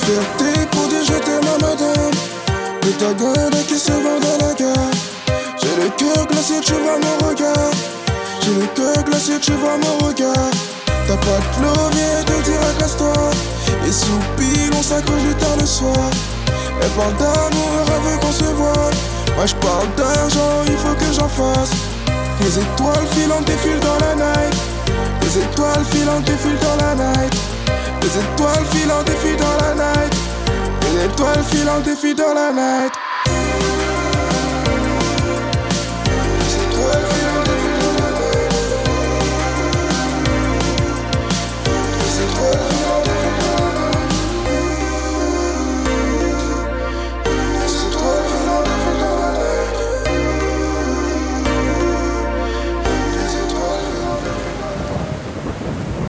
fierté pour dire je t'aime à madame. De ta gueule qui se vend dans la gare. J'ai le cœur glacé, tu vois mon regard. J'ai le cœur glacé, tu vois mon regard. T'as pas de l'eau, viens te dire casse-toi. Et sous pile, on s'accroche du tard le soir. Elle parle d'amour, elle veut qu'on se voit. Moi je parle d'argent, il faut que j'en fasse. Les étoiles filantes défilent dans la night. Les étoiles filantes défilent dans la night. Les étoiles filantes défilent dans la night. Les étoiles filantes défilent dans la night. Les étoiles